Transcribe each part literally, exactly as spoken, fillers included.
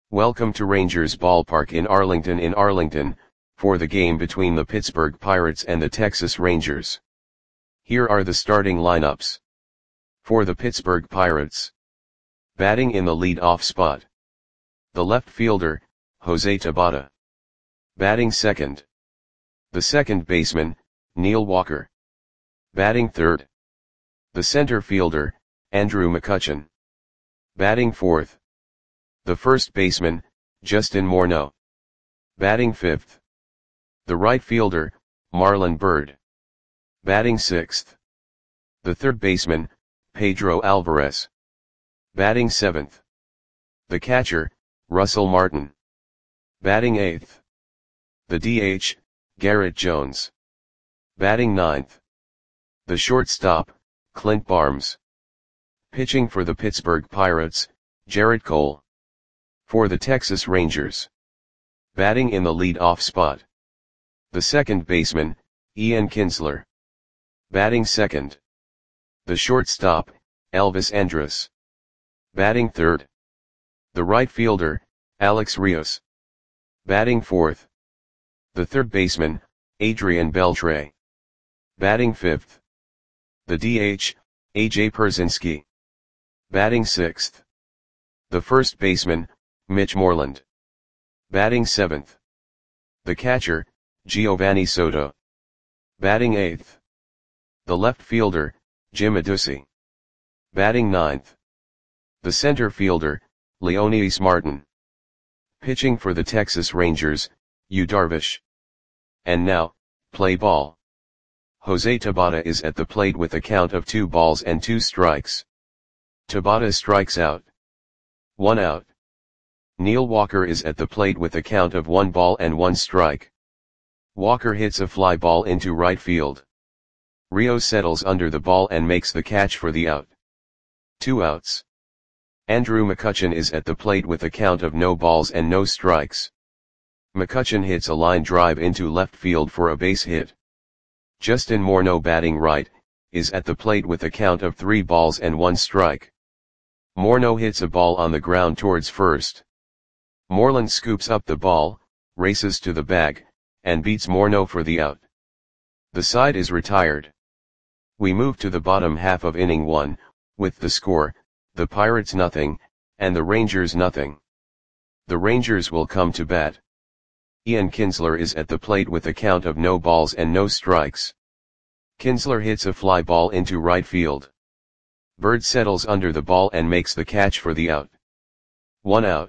Welcome to Rangers Ballpark in Arlington in Arlington, for the game between the Pittsburgh Pirates and the Texas Rangers. Here are the starting lineups. For the Pittsburgh Pirates. Batting in the lead-off spot. The left fielder, Jose Tabata. Batting second. The second baseman, Neil Walker. Batting third. The center fielder, Andrew McCutchen. Batting fourth. The first baseman, Justin Morneau. Batting fifth. The right fielder, Marlon Byrd. Batting sixth. The third baseman, Pedro Alvarez. Batting seventh. The catcher, Russell Martin. Batting eighth. The D H, Garrett Jones. Batting ninth. The shortstop, Clint Barnes. Pitching for the Pittsburgh Pirates, Gerrit Cole. For the Texas Rangers. Batting in the lead-off spot. The second baseman, Ian Kinsler. Batting second. The shortstop, Elvis Andrus. Batting third. The right fielder, Alex Rios. Batting fourth. The third baseman, Adrian Beltre. Batting fifth. The D H, A J Pierzynski. Batting sixth. The first baseman, Mitch Moreland. Batting seventh. The catcher, Giovanni Soto. Batting eighth. The left fielder, Jim Adduci. Batting ninth. The center fielder, Leonys Martin. Pitching for the Texas Rangers, Yu Darvish. And now, play ball. Jose Tabata is at the plate with a count of two balls and two strikes. Tabata strikes out. One out. Neil Walker is at the plate with a count of one ball and one strike. Walker hits a fly ball into right field. Rios settles under the ball and makes the catch for the out. Two outs. Andrew McCutchen is at the plate with a count of no balls and no strikes. McCutchen hits a line drive into left field for a base hit. Justin Morneau, batting right, is at the plate with a count of three balls and one strike. Morneau hits a ball on the ground towards first. Moreland scoops up the ball, races to the bag, and beats Morneau for the out. The side is retired. We move to the bottom half of inning one, with the score, the Pirates nothing, and the Rangers nothing. The Rangers will come to bat. Ian Kinsler is at the plate with a count of no balls and no strikes. Kinsler hits a fly ball into right field. Byrd settles under the ball and makes the catch for the out. One out.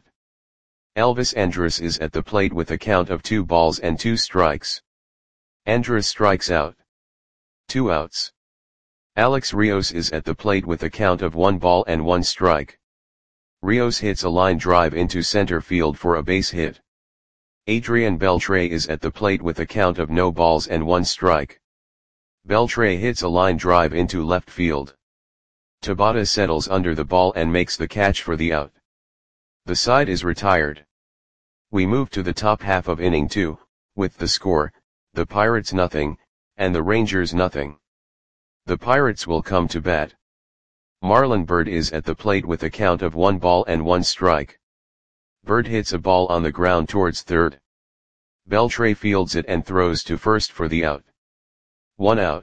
Elvis Andrus is at the plate with a count of two balls and two strikes. Andrus strikes out. Two outs. Alex Rios is at the plate with a count of one ball and one strike. Rios hits a line drive into center field for a base hit. Adrian Beltre is at the plate with a count of no balls and one strike. Beltre hits a line drive into left field. Tabata settles under the ball and makes the catch for the out. The side is retired. We move to the top half of inning two, with the score, the Pirates nothing, and the Rangers nothing. The Pirates will come to bat. Marlon Byrd is at the plate with a count of one ball and one strike. Byrd hits a ball on the ground towards third. Beltre fields it and throws to first for the out. One out.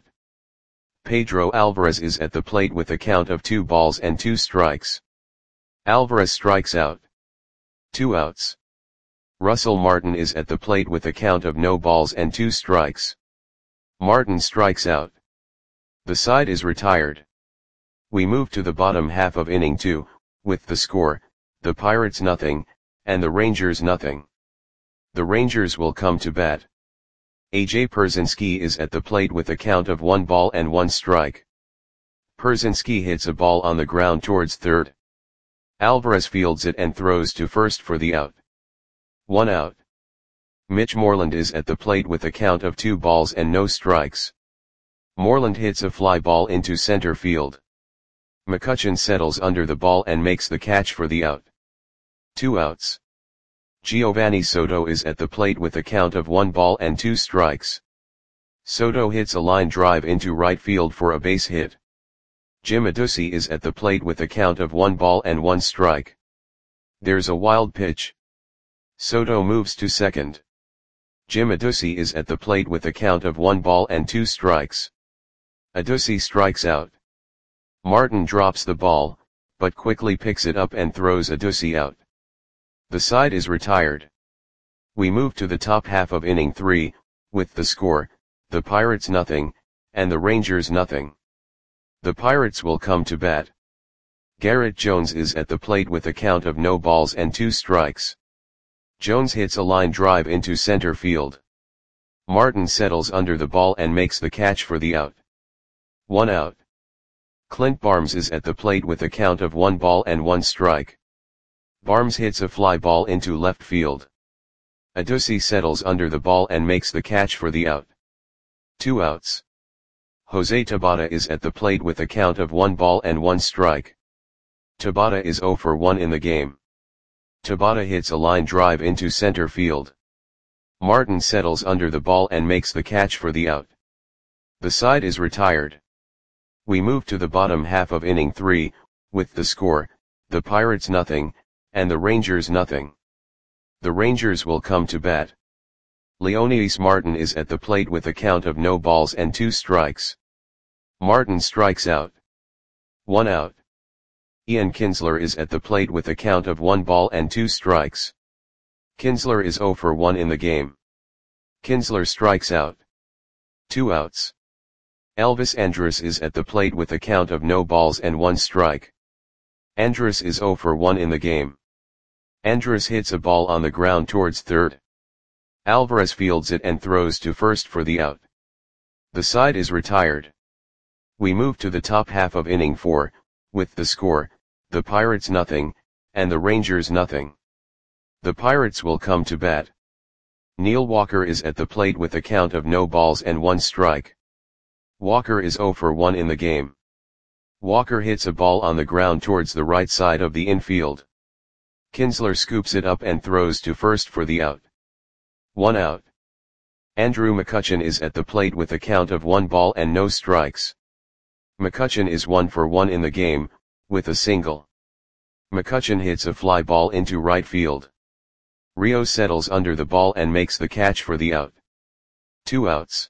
Pedro Alvarez is at the plate with a count of two balls and two strikes. Alvarez strikes out. Two outs. Russell Martin is at the plate with a count of no balls and two strikes. Martin strikes out. The side is retired. We move to the bottom half of inning two, with the score, the Pirates nothing, and the Rangers nothing. The Rangers will come to bat. A J Pierzynski is at the plate with a count of one ball and one strike. Pierzynski hits a ball on the ground towards third. Alvarez fields it and throws to first for the out. One out. Mitch Moreland is at the plate with a count of two balls and no strikes. Moreland hits a fly ball into center field. McCutchen settles under the ball and makes the catch for the out. Two outs. Giovanni Soto is at the plate with a count of one ball and two strikes. Soto hits a line drive into right field for a base hit. Jim Adduci is at the plate with a count of one ball and one strike. There's a wild pitch. Soto moves to second. Jim Adduci is at the plate with a count of one ball and two strikes. Adduci strikes out. Martin drops the ball, but quickly picks it up and throws Adduci out. The side is retired. We move to the top half of inning three, with the score, the Pirates nothing, and the Rangers nothing. The Pirates will come to bat. Garrett Jones is at the plate with a count of no balls and two strikes. Jones hits a line drive into center field. Martin settles under the ball and makes the catch for the out. One out. Clint Barnes is at the plate with a count of one ball and one strike. Barnes hits a fly ball into left field. Adduci settles under the ball and makes the catch for the out. Two outs. Jose Tabata is at the plate with a count of one ball and one strike. Tabata is zero for one in the game. Tabata hits a line drive into center field. Martin settles under the ball and makes the catch for the out. The side is retired. We move to the bottom half of inning three, with the score, the Pirates nothing, and the Rangers nothing. The Rangers will come to bat. Leonidas Martin is at the plate with a count of no balls and two strikes. Martin strikes out. One out. Ian Kinsler is at the plate with a count of one ball and two strikes. Kinsler is zero for one in the game. Kinsler strikes out. Two outs. Elvis Andrus is at the plate with a count of no balls and one strike. Andrus is zero for one in the game. Andrus hits a ball on the ground towards third. Alvarez fields it and throws to first for the out. The side is retired. We move to the top half of inning four, with the score, the Pirates nothing, and the Rangers nothing. The Pirates will come to bat. Neil Walker is at the plate with a count of no balls and one strike. Walker is zero for one in the game. Walker hits a ball on the ground towards the right side of the infield. Kinsler scoops it up and throws to first for the out. One out. Andrew McCutchen is at the plate with a count of one ball and no strikes. McCutchen is one for one in the game, with a single. McCutchen hits a fly ball into right field. Rios settles under the ball and makes the catch for the out. Two outs.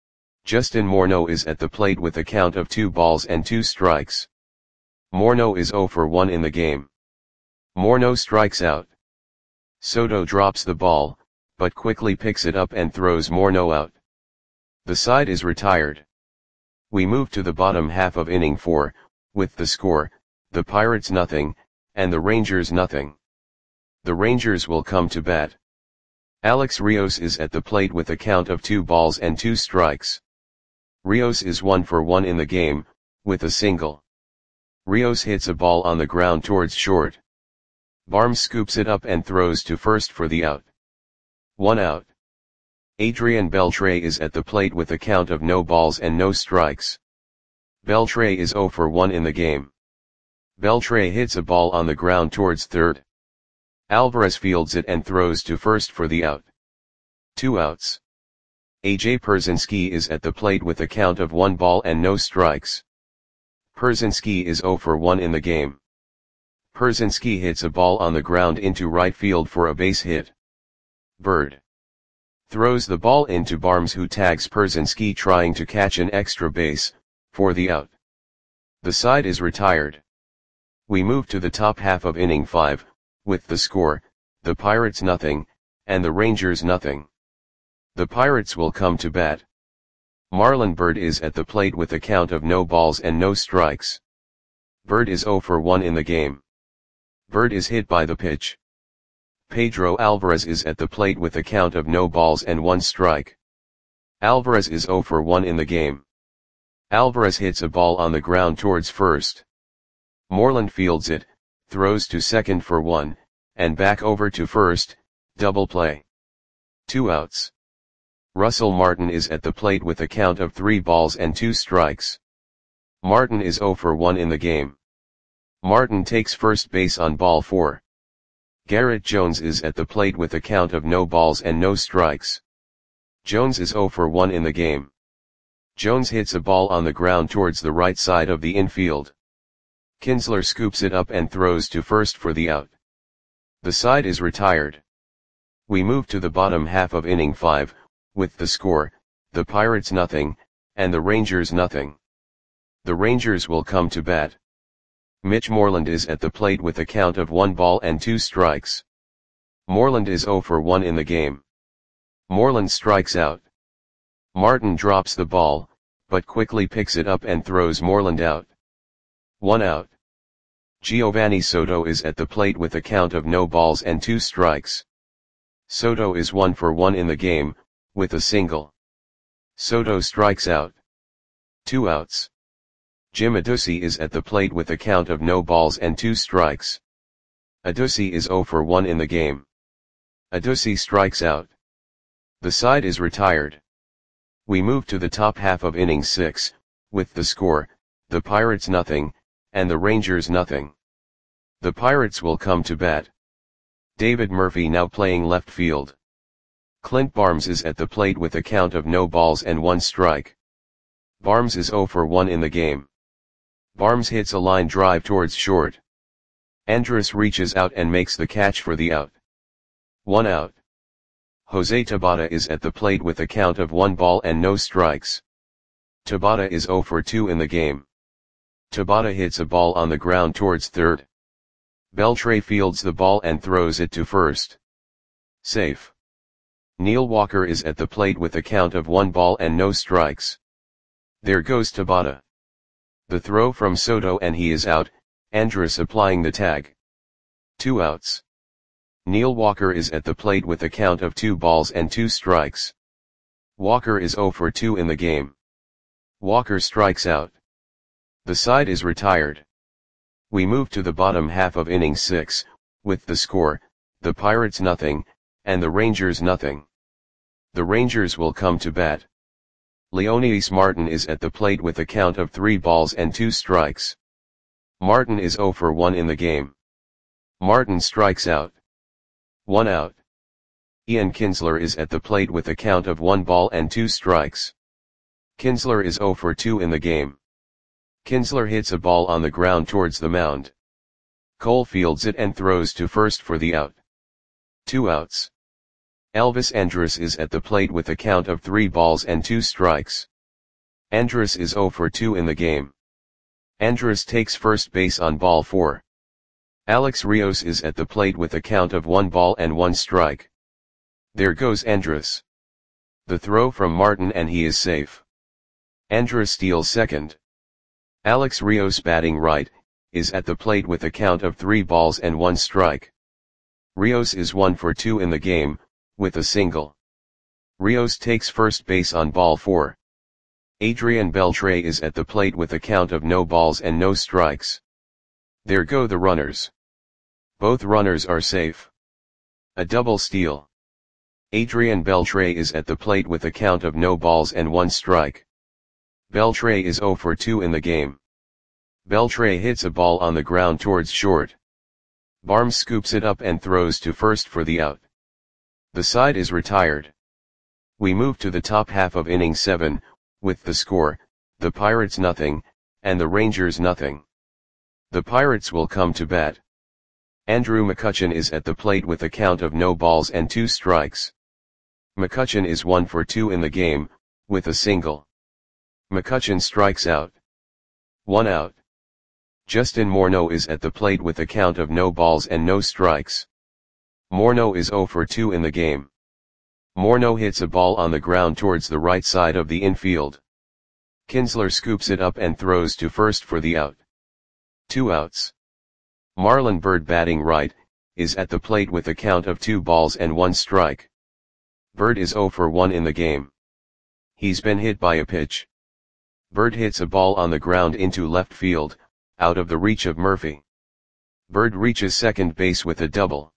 Justin Morneau is at the plate with a count of two balls and two strikes. Morneau is zero for one in the game. Morneau strikes out. Soto drops the ball, but quickly picks it up and throws Morneau out. The side is retired. We move to the bottom half of inning four, with the score, the Pirates nothing, and the Rangers nothing. The Rangers will come to bat. Alex Rios is at the plate with a count of two balls and two strikes. Rios is one for one in the game, with a single. Rios hits a ball on the ground towards short. Barnes scoops it up and throws to first for the out. One out. Adrian Beltre is at the plate with a count of no balls and no strikes. Beltre is zero for one in the game. Beltre hits a ball on the ground towards third. Alvarez fields it and throws to first for the out. Two outs. A J Pierzynski is at the plate with a count of one ball and no strikes. Pierzynski is zero for one in the game. Pierzynski hits a ball on the ground into right field for a base hit. Bird throws the ball into Barnes, who tags Pierzynski trying to catch an extra base, for the out. The side is retired. We move to the top half of inning five, with the score, the Pirates nothing, and the Rangers nothing. The Pirates will come to bat. Marlon Byrd is at the plate with a count of no balls and no strikes. Byrd is zero for one in the game. Byrd is hit by the pitch. Pedro Alvarez is at the plate with a count of no balls and one strike. Alvarez is zero for one in the game. Alvarez hits a ball on the ground towards first. Moreland fields it, throws to second for one, and back over to first, double play. Two outs. Russell Martin is at the plate with a count of three balls and two strikes. Martin is zero for one in the game. Martin takes first base on ball four. Garrett Jones is at the plate with a count of no balls and no strikes. Jones is zero for one in the game. Jones hits a ball on the ground towards the right side of the infield. Kinsler scoops it up and throws to first for the out. The side is retired. We move to the bottom half of inning five, with the score, the Pirates nothing, and the Rangers nothing. The Rangers will come to bat. Mitch Moreland is at the plate with a count of one ball and two strikes. Moreland is oh for one in the game. Moreland strikes out. Martin drops the ball, but quickly picks it up and throws Moreland out. One out. Giovanni Soto is at the plate with a count of no balls and two strikes. Soto is one for one in the game, with a single. Soto strikes out. Two outs. Jim Adduci is at the plate with a count of no balls and two strikes. Adduci is oh for one in the game. Adduci strikes out. The side is retired. We move to the top half of inning six, with the score, the Pirates nothing, and the Rangers nothing. The Pirates will come to bat. David Murphy now playing left field. Clint Barnes is at the plate with a count of no balls and one strike. Barnes is oh for one in the game. Barnes hits a line drive towards short. Andrus reaches out and makes the catch for the out. One out. Jose Tabata is at the plate with a count of one ball and no strikes. Tabata is oh for two in the game. Tabata hits a ball on the ground towards third. Beltre fields the ball and throws it to first. Safe. Neil Walker is at the plate with a count of one ball and no strikes. There goes Tabata. The throw from Soto and he is out, Andrus applying the tag. Two outs. Neil Walker is at the plate with a count of two balls and two strikes. Walker is oh for two in the game. Walker strikes out. The side is retired. We move to the bottom half of inning six, with the score, the Pirates nothing, and the Rangers nothing. The Rangers will come to bat. Leonidas Martin is at the plate with a count of three balls and two strikes. Martin is oh for one in the game. Martin strikes out. One out. Ian Kinsler is at the plate with a count of one ball and two strikes. Kinsler is oh for two in the game. Kinsler hits a ball on the ground towards the mound. Cole fields it and throws to first for the out. Two outs. Elvis Andrus is at the plate with a count of three balls and two strikes. Andrus is oh for two in the game. Andrus takes first base on ball four. Alex Rios is at the plate with a count of one ball and one strike. There goes Andrus. The throw from Martin and he is safe. Andrus steals second. Alex Rios batting right, is at the plate with a count of three balls and one strike. Rios is one for two in the game, with a single. Rios takes first base on ball four. Adrian Beltre is at the plate with a count of no balls and no strikes. There go the runners. Both runners are safe. A double steal. Adrian Beltre is at the plate with a count of no balls and one strike. Beltre is oh for two in the game. Beltre hits a ball on the ground towards short. Barnes scoops it up and throws to first for the out. The side is retired. We move to the top half of inning seven, with the score, the Pirates nothing, and the Rangers nothing. The Pirates will come to bat. Andrew McCutchen is at the plate with a count of no balls and two strikes. McCutchen is one for two in the game, with a single. McCutchen strikes out. One out. Justin Morneau is at the plate with a count of no balls and no strikes. Morneau is oh for two in the game. Morneau hits a ball on the ground towards the right side of the infield. Kinsler scoops it up and throws to first for the out. Two outs. Marlon Byrd batting right, is at the plate with a count of two balls and one strike. Byrd is oh for one in the game. He's been hit by a pitch. Byrd hits a ball on the ground into left field, out of the reach of Murphy. Byrd reaches second base with a double.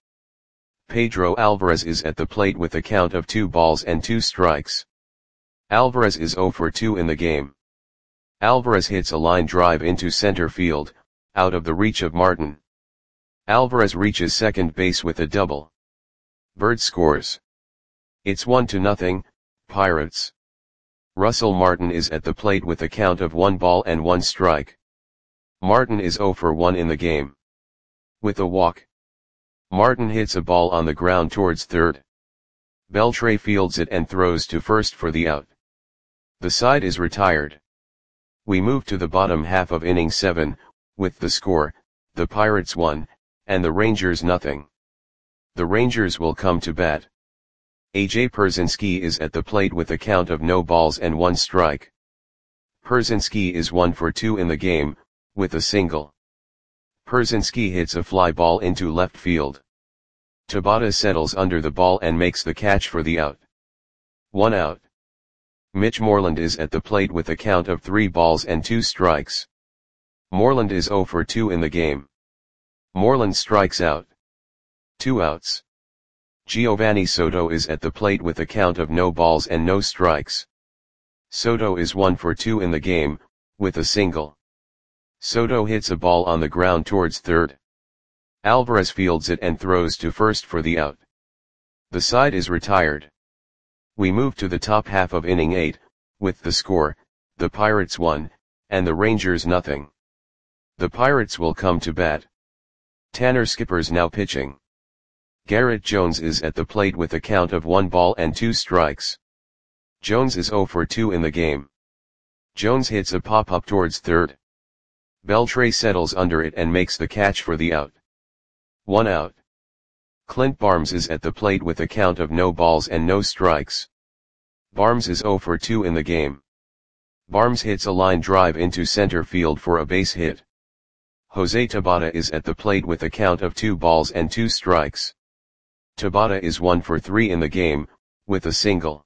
Pedro Alvarez is at the plate with a count of two balls and two strikes. Alvarez is oh for two in the game. Alvarez hits a line drive into center field, out of the reach of Martin. Alvarez reaches second base with a double. Byrd scores. It's one to nothing, Pirates. Russell Martin is at the plate with a count of one ball and one strike. Martin is oh for one in the game. With a walk. Martin hits a ball on the ground towards third. Beltre fields it and throws to first for the out. The side is retired. We move to the bottom half of inning seven, with the score, the Pirates one, and the Rangers nothing. The Rangers will come to bat. A J Pierzynski is at the plate with a count of no balls and one strike. Pierzynski is one for two in the game, with a single. Pierzynski hits a fly ball into left field. Tabata settles under the ball and makes the catch for the out. One out. Mitch Moreland is at the plate with a count of three balls and two strikes. Moreland is zero for two in the game. Moreland strikes out. Two outs. Giovanni Soto is at the plate with a count of no balls and no strikes. Soto is one for two in the game, with a single. Soto hits a ball on the ground towards third. Alvarez fields it and throws to first for the out. The side is retired. We move to the top half of inning eight, with the score, the Pirates one, and the Rangers nothing. The Pirates will come to bat. Tanner Skipper's now pitching. Garrett Jones is at the plate with a count of one ball and two strikes. Jones is zero for two in the game. Jones hits a pop-up towards third. Beltre settles under it and makes the catch for the out. One out. Clint Barnes is at the plate with a count of no balls and no strikes. Barnes is zero for two in the game. Barnes hits a line drive into center field for a base hit. Jose Tabata is at the plate with a count of two balls and two strikes. Tabata is one for three in the game, with a single.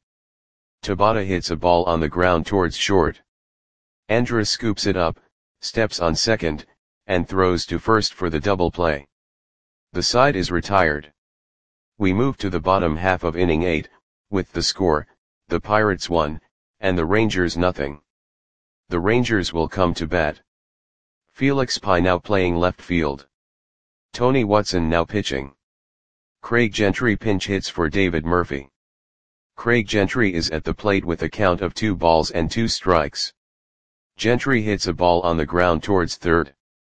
Tabata hits a ball on the ground towards short. Andrus scoops it up, steps on second, and throws to first for the double play. The side is retired. We move to the bottom half of inning eight, with the score, the Pirates one, and the Rangers nothing. The Rangers will come to bat. Felix Pye now playing left field. Tony Watson now pitching. Craig Gentry pinch hits for David Murphy. Craig Gentry is at the plate with a count of two balls and two strikes. Gentry hits a ball on the ground towards third.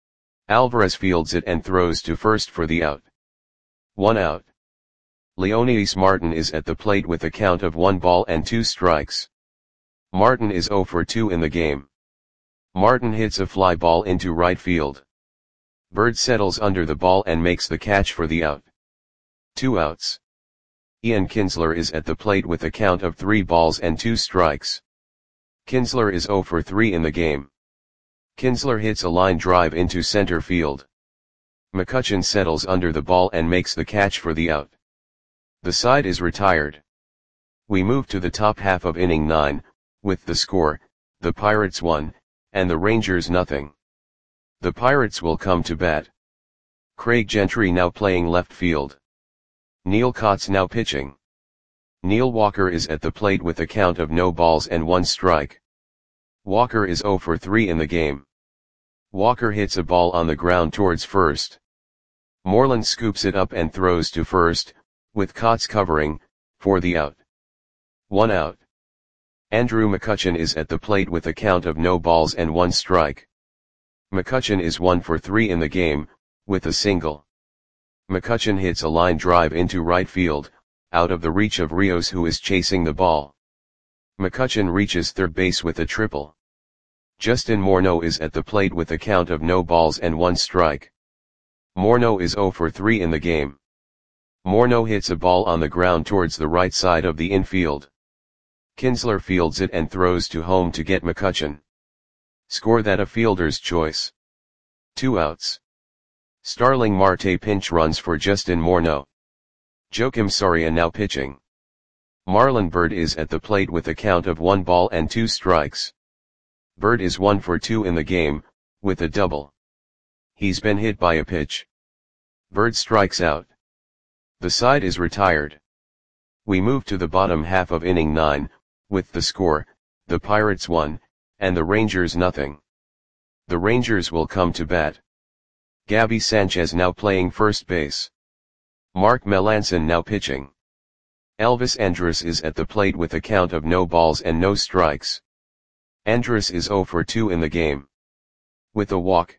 Alvarez fields it and throws to first for the out. One out. Leonidas Martin is at the plate with a count of one ball and two strikes. Martin is zero for two in the game. Martin hits a fly ball into right field. Bird settles under the ball and makes the catch for the out. Two outs. Ian Kinsler is at the plate with a count of three balls and two strikes. Kinsler is zero for three in the game. Kinsler hits a line drive into center field. McCutchen settles under the ball and makes the catch for the out. The side is retired. We move to the top half of inning nine, with the score, the Pirates one, and the Rangers nothing. The Pirates will come to bat. Craig Gentry now playing left field. Neil Kotz now pitching. Neil Walker is at the plate with a count of no balls and one strike. Walker is zero for three in the game. Walker hits a ball on the ground towards first. Moreland scoops it up and throws to first, with Kotz covering, for the out. One out. Andrew McCutchen is at the plate with a count of no balls and one strike. McCutchen is one for three in the game, with a single. McCutchen hits a line drive into right field, out of the reach of Rios who is chasing the ball. McCutchen reaches third base with a triple. Justin Morneau is at the plate with a count of no balls and one strike. Morneau is zero for three in the game. Morneau hits a ball on the ground towards the right side of the infield. Kinsler fields it and throws to home to get McCutchen. Score that a fielder's choice. Two outs. Starling Marte pinch runs for Justin Morneau. Joakim Soria now pitching. Marlon Byrd is at the plate with a count of one ball and two strikes. Byrd is one for two in the game, with a double. He's been hit by a pitch. Byrd strikes out. The side is retired. We move to the bottom half of inning nine, with the score, the Pirates one, and the Rangers nothing. The Rangers will come to bat. Gabby Sanchez now playing first base. Mark Melancon now pitching. Elvis Andrus is at the plate with a count of no balls and no strikes. Andrus is zero for two in the game. With a walk.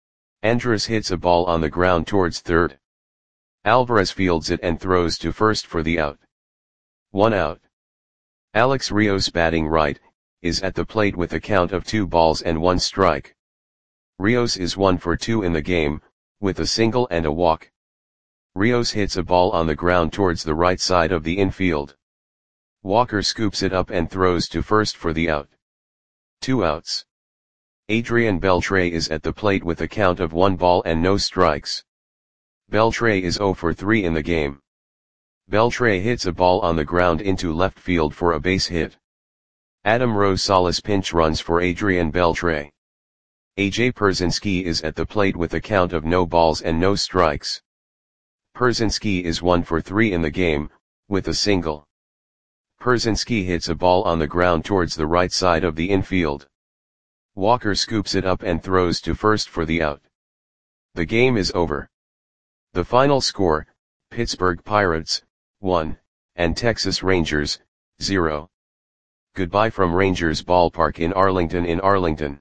Andrus hits a ball on the ground towards third. Alvarez fields it and throws to first for the out. One out. Alex Rios batting right, is at the plate with a count of two balls and one strike. Rios is one for two in the game, with a single and a walk. Rios hits a ball on the ground towards the right side of the infield. Walker scoops it up and throws to first for the out. Two outs. Adrian Beltre is at the plate with a count of one ball and no strikes. Beltre is zero for three in the game. Beltre hits a ball on the ground into left field for a base hit. Adam Rosales pinch runs for Adrian Beltre. A J Pierzynski is at the plate with a count of no balls and no strikes. Pierzynski is one for three in the game, with a single. Pierzynski hits a ball on the ground towards the right side of the infield. Walker scoops it up and throws to first for the out. The game is over. The final score, Pittsburgh Pirates, one, and Texas Rangers, zero. Goodbye from Rangers Ballpark in Arlington in Arlington.